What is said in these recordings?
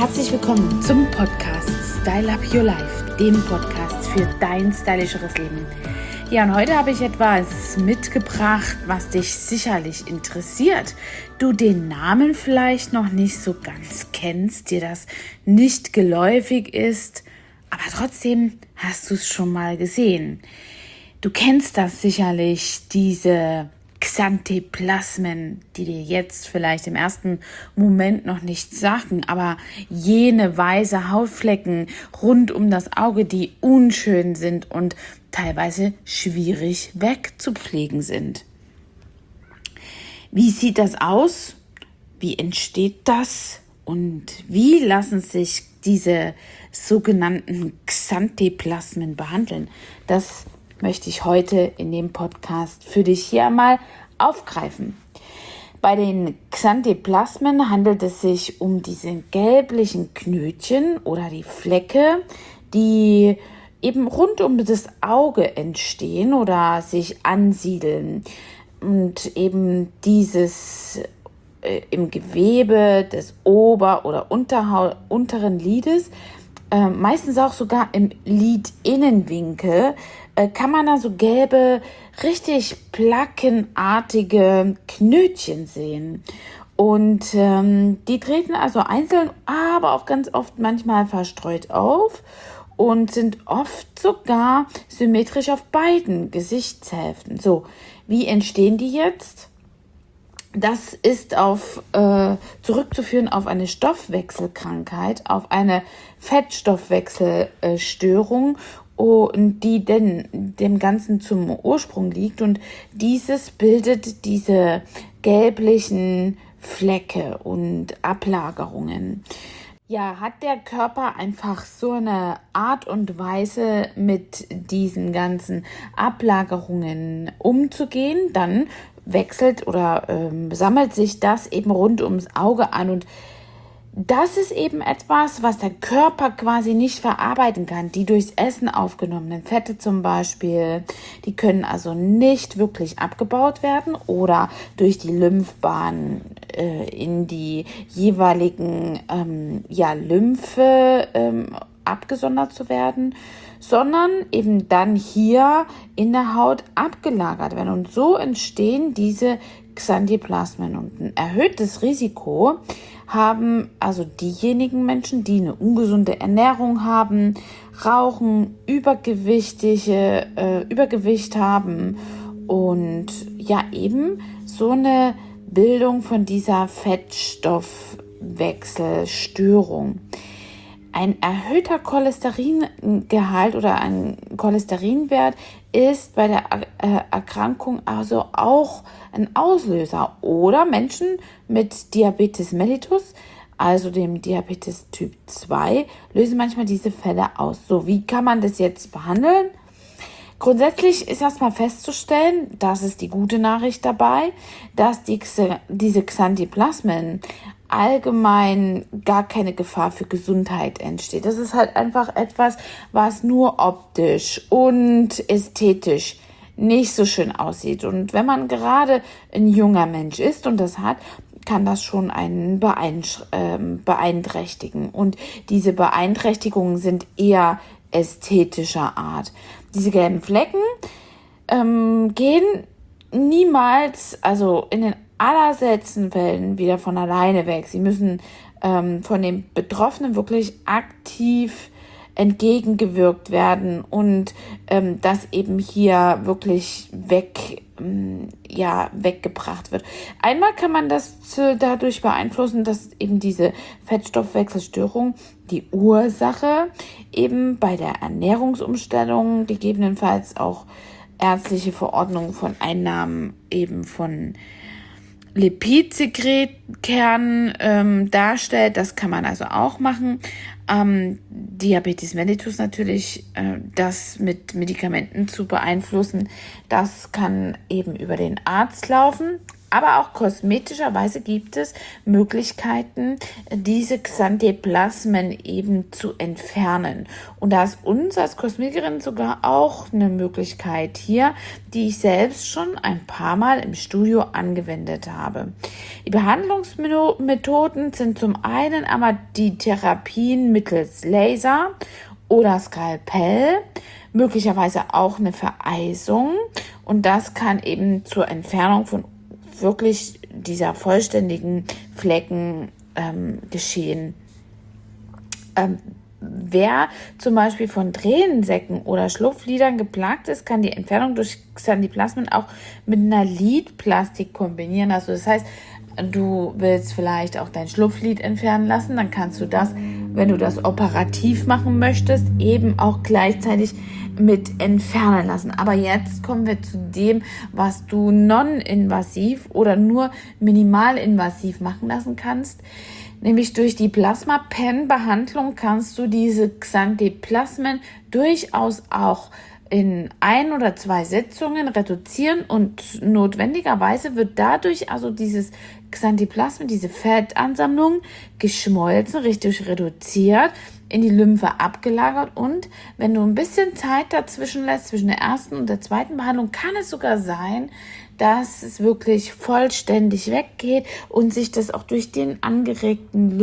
Herzlich willkommen zum Podcast Style Up Your Life, dem Podcast für dein stylischeres Leben. Ja, und heute habe ich etwas mitgebracht, was dich sicherlich interessiert. Du den Namen vielleicht noch nicht so ganz kennst, dir das nicht geläufig ist, aber trotzdem hast du es schon mal gesehen. Du kennst das sicherlich, diese Xanthoplasmen, die dir jetzt vielleicht im ersten Moment noch nichts sagen, aber jene weiße Hautflecken rund um das Auge, die unschön sind und teilweise schwierig wegzupflegen sind. Wie sieht das aus? Wie entsteht das? Und wie lassen sich diese sogenannten Xanthoplasmen behandeln? Das möchte ich heute in dem Podcast für dich hier einmal aufgreifen. Bei den Xanthoplasmen handelt es sich um diese gelblichen Knötchen oder die Flecke, die eben rund um das Auge entstehen oder sich ansiedeln und eben dieses im Gewebe des Ober- oder unteren Lides, meistens auch sogar im Lidinnenwinkel, kann man da so gelbe, richtig plackenartige Knötchen sehen. Und die treten also einzeln, aber auch ganz oft manchmal verstreut auf und sind oft sogar symmetrisch auf beiden Gesichtshälften. So, wie entstehen die jetzt? Das ist zurückzuführen auf eine Stoffwechselkrankheit, auf eine Fettstoffwechselstörung, die dem Ganzen zum Ursprung liegt. Und dieses bildet diese gelblichen Flecke und Ablagerungen. Ja, hat der Körper einfach so eine Art und Weise, mit diesen ganzen Ablagerungen umzugehen, dann wechselt oder sammelt sich das eben rund ums Auge an. Und das ist eben etwas, was der Körper quasi nicht verarbeiten kann. Die durchs Essen aufgenommenen Fette zum Beispiel, die können also nicht wirklich abgebaut werden oder durch die Lymphbahn in die jeweiligen Lymphe abgesondert zu werden, sondern eben dann hier in der Haut abgelagert werden. Und so entstehen diese Xanthoplasmen. Und ein erhöhtes Risiko haben also diejenigen Menschen, die eine ungesunde Ernährung haben, rauchen, Übergewicht haben und ja eben so eine Bildung von dieser Fettstoffwechselstörung. Ein erhöhter Cholesteringehalt oder ein Cholesterinwert ist bei der Erkrankung also auch ein Auslöser. Oder Menschen mit Diabetes mellitus, also dem Diabetes Typ 2, lösen manchmal diese Fälle aus. So, wie kann man das jetzt behandeln? Grundsätzlich ist erstmal festzustellen, das ist die gute Nachricht dabei, dass diese Xanthoplasmen allgemein gar keine Gefahr für Gesundheit entsteht. Das ist halt einfach etwas, was nur optisch und ästhetisch nicht so schön aussieht. Und wenn man gerade ein junger Mensch ist und das hat, kann das schon einen beeinträchtigen. Und diese Beeinträchtigungen sind eher ästhetischer Art. Diese gelben Flecken gehen niemals, also in den allerseltensten Fällen, wieder von alleine weg. Sie müssen von den Betroffenen wirklich aktiv entgegengewirkt werden und das eben hier wirklich weggebracht wird. Einmal kann man das dadurch beeinflussen, dass eben diese Fettstoffwechselstörung die Ursache eben bei der Ernährungsumstellung, gegebenenfalls auch ärztliche Verordnung von Einnahmen eben von Lipidsekretkernen darstellt. Das kann man also auch machen. Diabetes mellitus natürlich, das mit Medikamenten zu beeinflussen, das kann eben über den Arzt laufen. Aber auch kosmetischerweise gibt es Möglichkeiten, diese Xanthiplasmen eben zu entfernen. Und da ist uns als Kosmetikerin sogar auch eine Möglichkeit hier, die ich selbst schon ein paar Mal im Studio angewendet habe. Die Behandlungsmethoden sind zum einen einmal die Therapien mittels Laser oder Skalpell, möglicherweise auch eine Vereisung, und das kann eben zur Entfernung von wirklich dieser vollständigen Flecken geschehen. Wer zum Beispiel von Tränensäcken oder Schlupflidern geplagt ist, kann die Entfernung durch Xanthiplasmen auch mit einer Lidplastik kombinieren. Also das heißt, du willst vielleicht auch dein Schlupflid entfernen lassen, dann kannst du das, wenn du das operativ machen möchtest, eben auch gleichzeitig mit entfernen lassen. Aber jetzt kommen wir zu dem, was du non-invasiv oder nur minimalinvasiv machen lassen kannst. Nämlich durch die Plasma-Pen-Behandlung kannst du diese Xanthiplasmen durchaus auch in 1 oder 2 Sitzungen reduzieren, und notwendigerweise wird dadurch also dieses Xanthiplasmen, diese Fettansammlung geschmolzen, richtig reduziert, in die Lymphe abgelagert, und wenn du ein bisschen Zeit dazwischen lässt, zwischen der ersten und der zweiten Behandlung, kann es sogar sein, dass es wirklich vollständig weggeht und sich das auch durch den angeregten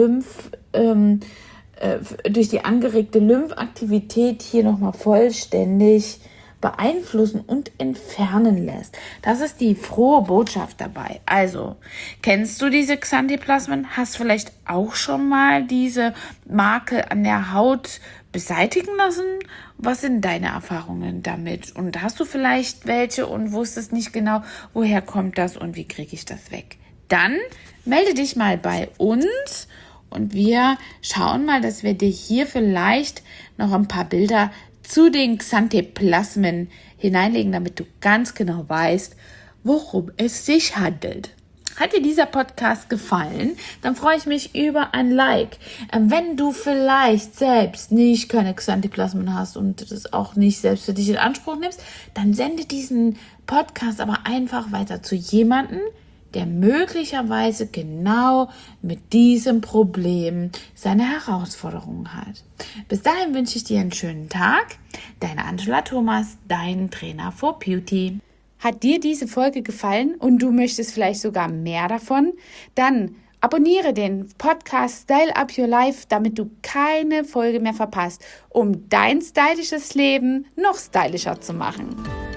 durch die angeregte Lymphaktivität hier nochmal vollständig beeinflussen und entfernen lässt. Das ist die frohe Botschaft dabei. Also, kennst du diese Xanthiplasmen? Hast vielleicht auch schon mal diese Makel an der Haut beseitigen lassen? Was sind deine Erfahrungen damit? Und hast du vielleicht welche und wusstest nicht genau, woher kommt das und wie kriege ich das weg? Dann melde dich mal bei uns und wir schauen mal, dass wir dir hier vielleicht noch ein paar Bilder zu den Xanthiplasmen hineinlegen, damit du ganz genau weißt, worum es sich handelt. Hat dir dieser Podcast gefallen, dann freue ich mich über ein Like. Wenn du vielleicht selbst nicht keine Xanthiplasmen hast und das auch nicht selbst für dich in Anspruch nimmst, dann sende diesen Podcast aber einfach weiter zu jemandem, der möglicherweise genau mit diesem Problem seine Herausforderungen hat. Bis dahin wünsche ich dir einen schönen Tag. Deine Angela Thomas, dein Trainer for Beauty. Hat dir diese Folge gefallen und du möchtest vielleicht sogar mehr davon? Dann abonniere den Podcast Style Up Your Life, damit du keine Folge mehr verpasst, um dein stylisches Leben noch stylischer zu machen.